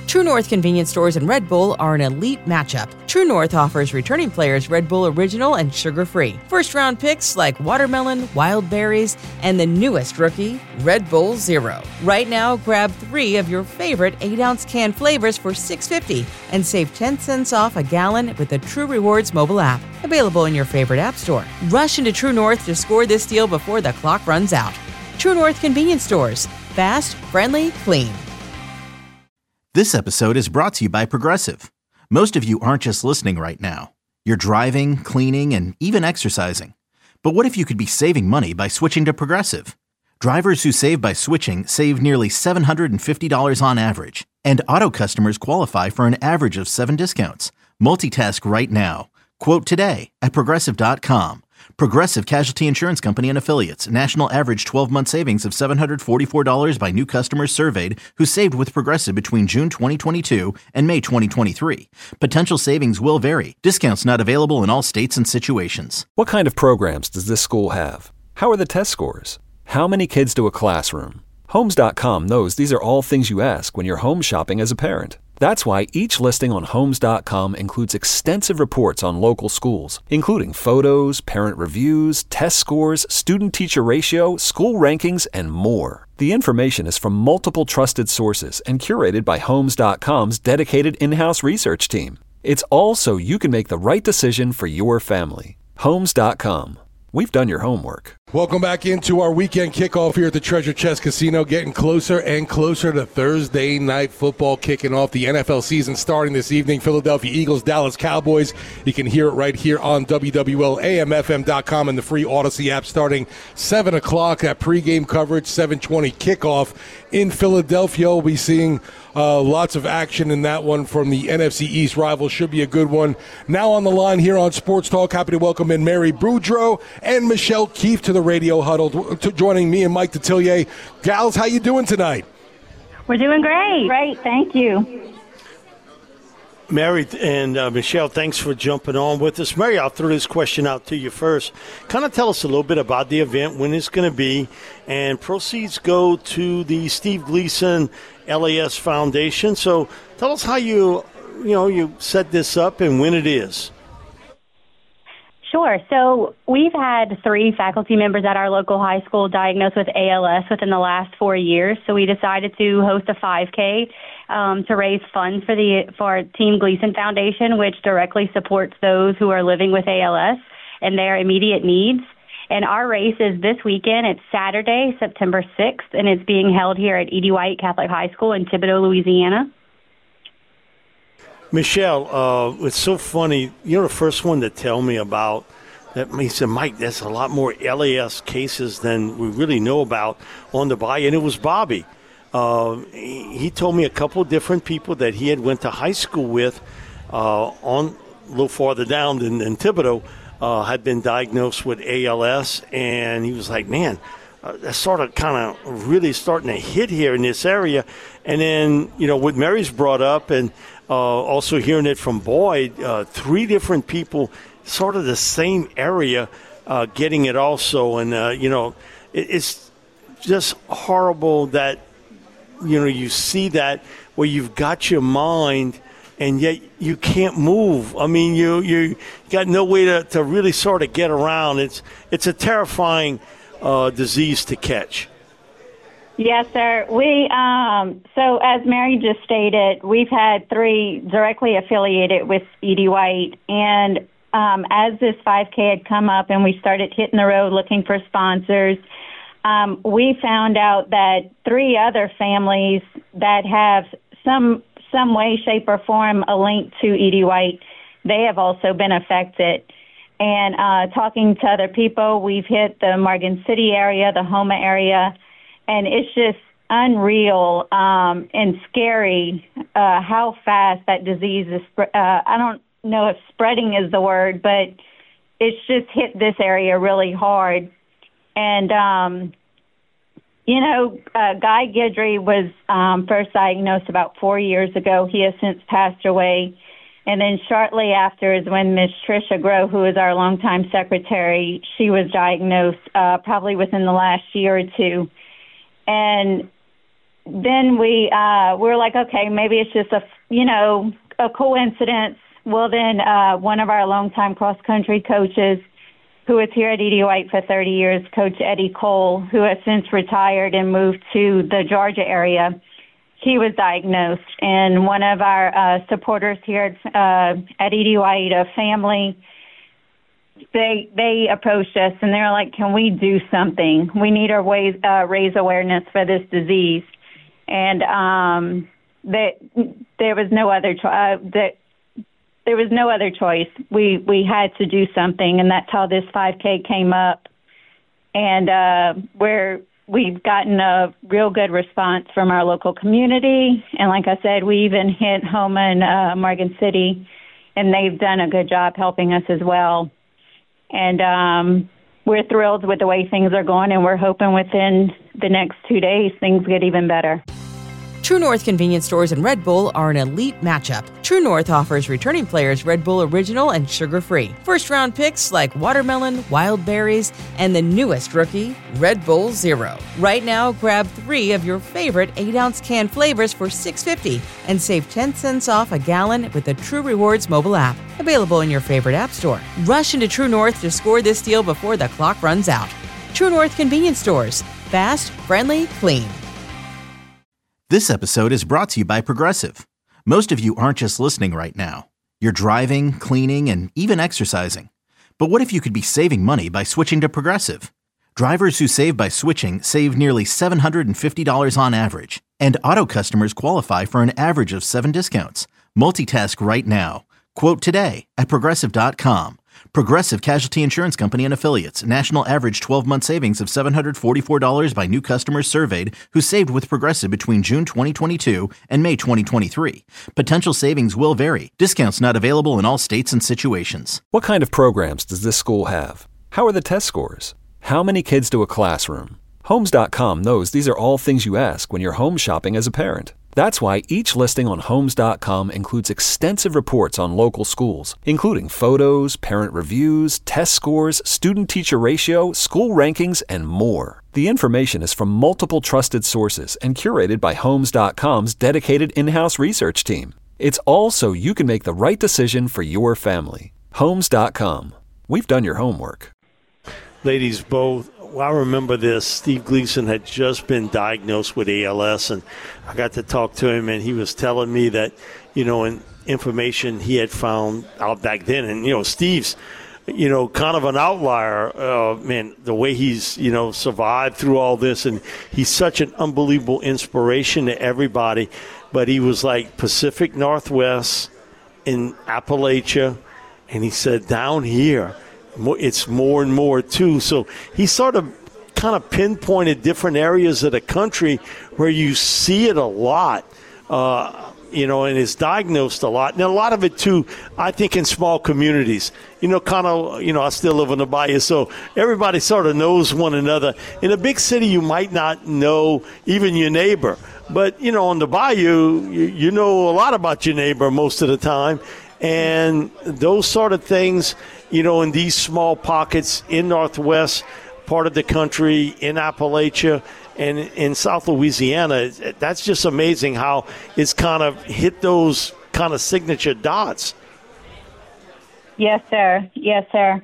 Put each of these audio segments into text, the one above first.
True North convenience stores and Red Bull are an elite matchup. True North offers returning players Red Bull Original and sugar-free. First-round picks like watermelon, wild berries, and the newest rookie, Red Bull Zero. Right now, grab 3 of your favorite 8-ounce can flavors for $6.50 and save 10 cents off a gallon with the True Rewards mobile app. Available in your favorite app store. Rush into True North to score this deal before the clock runs out. True North convenience stores. Fast, friendly, clean. This episode is brought to you by Progressive. Most of you aren't just listening right now. You're driving, cleaning, and even exercising. But what if you could be saving money by switching to Progressive? Drivers who save by switching save nearly $750 on average. And auto customers qualify for an average of 7 discounts. Multitask right now. Quote today at Progressive.com. Progressive Casualty Insurance Company and Affiliates. National average 12-month savings of $744 by new customers surveyed who saved with Progressive between June 2022 and May 2023. Potential savings will vary. Discounts not available in all states and situations. What kind of programs does this school have? How are the test scores? How many kids do a classroom? Homes.com knows these are all things you ask when you're home shopping as a parent. That's why each listing on Homes.com includes extensive reports on local schools, including photos, parent reviews, test scores, student-teacher ratio, school rankings, and more. The information is from multiple trusted sources and curated by Homes.com's dedicated in-house research team. It's all so you can make the right decision for your family. Homes.com. We've done your homework. Welcome back into our weekend kickoff here at the Treasure Chest Casino, getting closer and closer to Thursday night football kicking off. The NFL season starting this evening. Philadelphia Eagles, Dallas Cowboys. You can hear it right here on WWLAMFM.com and the free Odyssey app starting 7 o'clock. That pregame coverage, 7:20 kickoff in Philadelphia. We'll be seeing lots of action in that one from the NFC East rival. Should be a good one. Now on the line here on Sports Talk, happy to welcome in Mary Boudreau and Michelle Keefe to the radio huddle, joining me and Mike Detillier. Gals, how you doing tonight? We're doing great. Great, thank you. Mary and Michelle, thanks for jumping on with us. Mary, I'll throw this question out to you first. Kind of tell us a little bit about the event, when it's going to be, and proceeds go to the Steve Gleason LAS Foundation. So tell us how you set this up and when it is. Sure. So we've had 3 faculty members at our local high school diagnosed with ALS within the last 4 years. So we decided to host a 5K to raise funds for Team Gleason Foundation, which directly supports those who are living with ALS and their immediate needs. And our race is this weekend. It's Saturday, September 6th, and it's being held here at E.D. White Catholic High School in Thibodaux, Louisiana. Michelle, it's so funny. You're the first one to tell me about that. He said, Mike, there's a lot more LAS cases than we really know about on the Bayou. And it was Bobby. He told me a couple of different people that he had went to high school with on a little farther down than Thibodaux had been diagnosed with ALS. And he was like, man, that's sort of kind of really starting to hit here in this area. And then, what Mary's brought up and also hearing it from Boyd, 3 different people, sort of the same area, getting it also. And, it's just horrible that, you see that where you've got your mind and yet you can't move. I mean, you got no way to really sort of get around. It's a terrifying disease to catch. Yes, sir. We so as Mary just stated, we've had 3 directly affiliated with E.D. White, and as this 5K had come up and we started hitting the road looking for sponsors, we found out that 3 other families that have some way, shape, or form a link to E.D. White, they have also been affected. And talking to other people, we've hit the Morgan City area, the Houma area, and it's just unreal and scary how fast that disease is. I don't know if spreading is the word, but it's just hit this area really hard. And, Guy Guidry was first diagnosed about 4 years ago. He has since passed away. And then shortly after is when Miss Tricia Grow, who is our longtime secretary, she was diagnosed probably within the last year or two. And then we were like, okay, maybe it's just a coincidence. Well, then one of our longtime cross-country coaches, who was here at E.D. White for 30 years, Coach Eddie Cole, who has since retired and moved to the Georgia area, he was diagnosed. And one of our supporters here at E.D. White, a family, they approached us and they were like, can we do something? We need to raise awareness for this disease. And there was no other there was no other choice. We had to do something, and that's how this 5K came up. And we've gotten a real good response from our local community. And like I said, we even hit Houma and Morgan City, and they've done a good job helping us as well. And we're thrilled with the way things are going, and we're hoping within the next 2 days things get even better. True North convenience stores and Red Bull are an elite matchup. True North offers returning players Red Bull Original and sugar-free. First-round picks like watermelon, wild berries, and the newest rookie, Red Bull Zero. Right now, grab 3 of your favorite 8-ounce can flavors for $6.50 and save 10 cents off a gallon with the True Rewards mobile app. Available in your favorite app store. Rush into True North to score this deal before the clock runs out. True North convenience stores. Fast, friendly, clean. This episode is brought to you by Progressive. Most of you aren't just listening right now. You're driving, cleaning, and even exercising. But what if you could be saving money by switching to Progressive? Drivers who save by switching save nearly $750 on average. And auto customers qualify for an average of 7 discounts. Multitask right now. Quote today at Progressive.com. Progressive Casualty Insurance Company and Affiliates. National average 12-month savings of $744 by new customers surveyed who saved with Progressive between June 2022 and May 2023. Potential savings will vary. Discounts not available in all states and situations. What kind of programs does this school have? How are the test scores? How many kids do a classroom? Homes.com knows these are all things you ask when you're home shopping as a parent. That's why each listing on Homes.com includes extensive reports on local schools, including photos, parent reviews, test scores, student-teacher ratio, school rankings, and more. The information is from multiple trusted sources and curated by Homes.com's dedicated in-house research team. It's all so you can make the right decision for your family. Homes.com. We've done your homework. Ladies, both. Well, I remember this. Steve Gleason had just been diagnosed with ALS, and I got to talk to him, and he was telling me that, in information he had found out back then. And, Steve's, kind of an outlier. Man, the way he's, survived through all this, and he's such an unbelievable inspiration to everybody. But he was like Pacific Northwest in Appalachia, and he said down here, it's more and more, too. So he sort of kind of pinpointed different areas of the country where you see it a lot, and is diagnosed a lot. And a lot of it, too, I think in small communities. I still live on the bayou, so everybody sort of knows one another. In a big city, you might not know even your neighbor. But, on the bayou, you know a lot about your neighbor most of the time. And those sort of things, in these small pockets in Northwest part of the country, in Appalachia, and in South Louisiana, that's just amazing how it's kind of hit those kind of signature dots. Yes, sir. Yes, sir.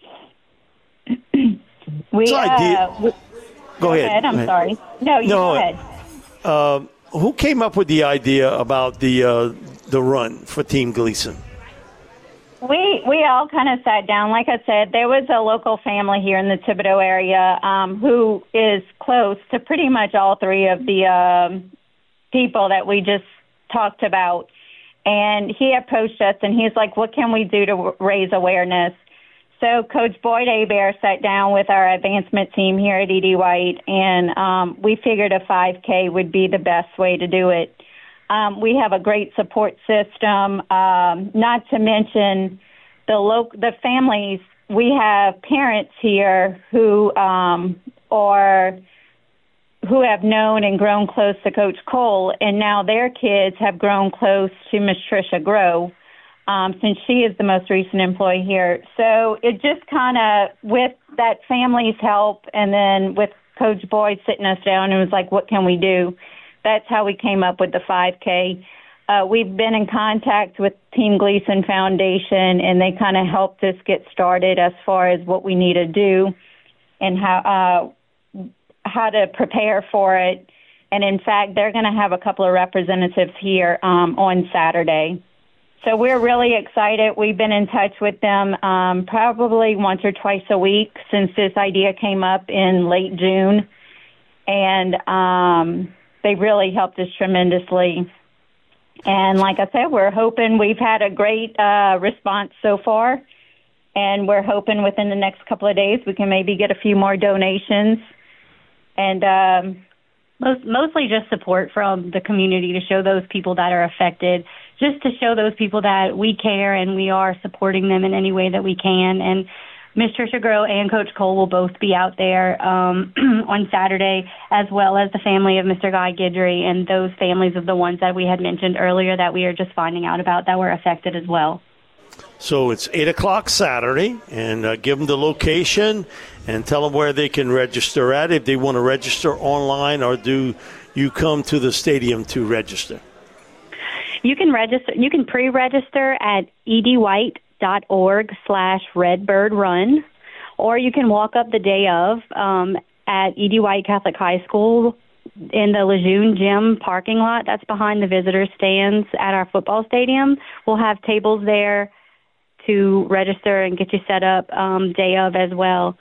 Go ahead. I'm sorry. No, go ahead. Who came up with the idea about the run for Team Gleason? We all kind of sat down. Like I said, there was a local family here in the Thibodaux area who is close to pretty much all 3 of the people that we just talked about. And he approached us, and he's like, what can we do to raise awareness? So Coach Boyd Hebert sat down with our advancement team here at E.D. White, and we figured a 5K would be the best way to do it. We have a great support system, not to mention the families. We have parents here who have known and grown close to Coach Cole, and now their kids have grown close to Miss Tricia Grove, since she is the most recent employee here. So it just kind of, with that family's help, and then with Coach Boyd sitting us down and was like, what can we do? that's how we came up with the 5K. We've been in contact with Team Gleason Foundation, and they kind of helped us get started as far as what we need to do and how to prepare for it. And in fact, they're going to have a couple of representatives here on Saturday. So we're really excited. We've been in touch with them probably once or twice a week since this idea came up in late June. And they really helped us tremendously. And like I said, we're hoping we've had a great response so far. And we're hoping within the next couple of days we can maybe get a few more donations. And mostly just support from the community to show those people that are affected, just to show those people that we care and we are supporting them in any way that we can. And Ms. Tricia Grow and Coach Cole will both be out there on Saturday, as well as the family of Mr. Guy Guidry and those families of the ones that we had mentioned earlier that we are just finding out about that were affected as well. So it's 8 o'clock Saturday, and give them the location and tell them where they can register at, if they want to register online, or do you come to the stadium to register? You can register. You can pre-register at edwhite.org/redbirdrun, or you can walk up the day of at Ed White Catholic High School in the Lejeune Gym parking lot. That's behind the visitor stands at our football stadium. We'll have tables there to register and get you set up day of as well.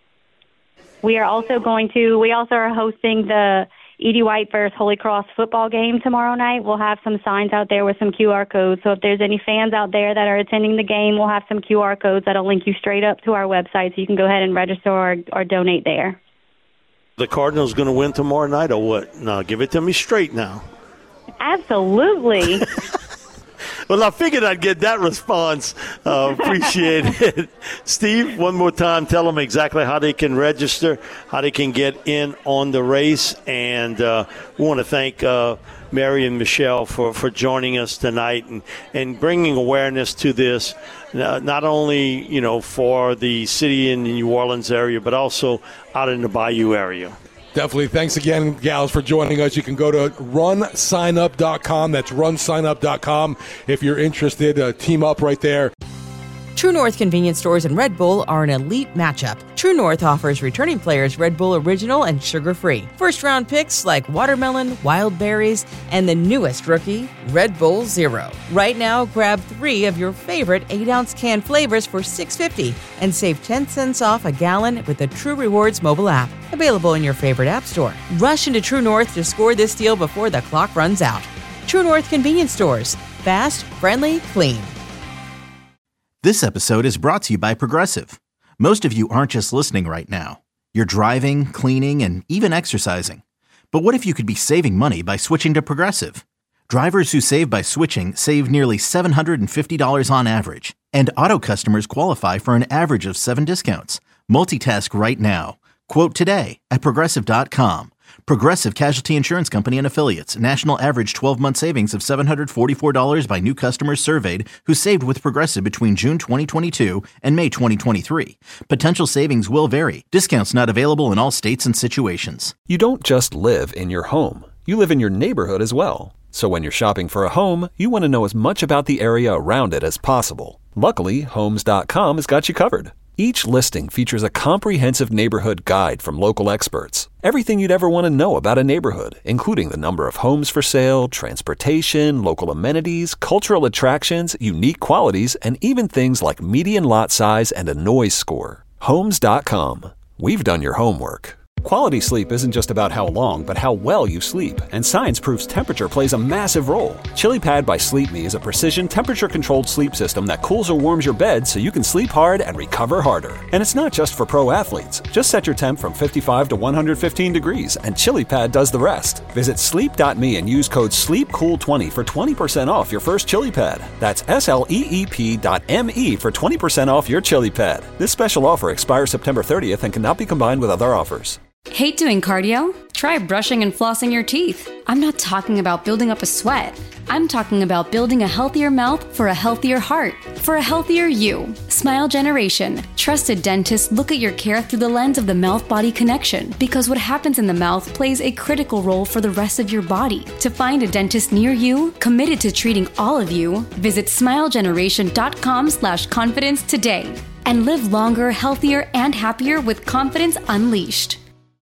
We also are hosting the Ed White versus Holy Cross football game tomorrow night. We'll have some signs out there with some QR codes. So if there's any fans out there that are attending the game, we'll have some QR codes that'll link you straight up to our website so you can go ahead and register or donate there. The Cardinals going to win tomorrow night or what? No, give it to me straight now. Absolutely. Well, I figured I'd get that response. Appreciate it. Steve, one more time, tell them exactly how they can register, how they can get in on the race. And we want to thank Mary and Michelle for joining us tonight and bringing awareness to this, not only, for the city in the New Orleans area, but also out in the Bayou area. Definitely. Thanks again, gals, for joining us. You can go to runsignup.com. That's runsignup.com. If you're interested, team up right there. True North Convenience Stores and Red Bull are an elite matchup. True North offers returning players Red Bull Original and sugar-free. First-round picks like watermelon, wild berries, and the newest rookie, Red Bull Zero. Right now, grab 3 of your favorite 8-ounce can flavors for $6.50 and save 10 cents off a gallon with the True Rewards mobile app. Available in your favorite app store. Rush into True North to score this deal before the clock runs out. True North Convenience Stores. Fast, friendly, clean. This episode is brought to you by Progressive. Most of you aren't just listening right now. You're driving, cleaning, and even exercising. But what if you could be saving money by switching to Progressive? Drivers who save by switching save nearly $750 on average. And auto customers qualify for an average of 7 discounts. Multitask right now. Quote today at Progressive.com. Progressive Casualty Insurance Company and Affiliates. National average 12-month savings of $744 by new customers surveyed who saved with Progressive between June 2022 and May 2023. Potential savings will vary. Discounts not available in all states and situations. You don't just live in your home. You live in your neighborhood as well. So when you're shopping for a home, you want to know as much about the area around it as possible. Luckily, Homes.com has got you covered. Each listing features a comprehensive neighborhood guide from local experts. Everything you'd ever want to know about a neighborhood, including the number of homes for sale, transportation, local amenities, cultural attractions, unique qualities, and even things like median lot size and a noise score. Homes.com. We've done your homework. Quality sleep isn't just about how long, but how well you sleep. And science proves temperature plays a massive role. ChiliPad by Sleep Me is a precision temperature-controlled sleep system that cools or warms your bed so you can sleep hard and recover harder. And it's not just for pro athletes. Just set your temp from 55 to 115 degrees, and ChiliPad does the rest. Visit sleep.me and use code SLEEPCOOL20 for 20% off your first ChiliPad. That's SLEEP.me for 20% off your ChiliPad. This special offer expires September 30th and cannot be combined with other offers. Hate doing cardio? Try brushing and flossing your teeth. I'm not talking about building up a sweat. I'm talking about building a healthier mouth for a healthier heart, for a healthier you. Smile Generation. Trusted dentists look at your care through the lens of the mouth-body connection, because what happens in the mouth plays a critical role for the rest of your body. To find a dentist near you, committed to treating all of you, visit smilegeneration.com/confidence today and live longer, healthier, and happier with confidence unleashed.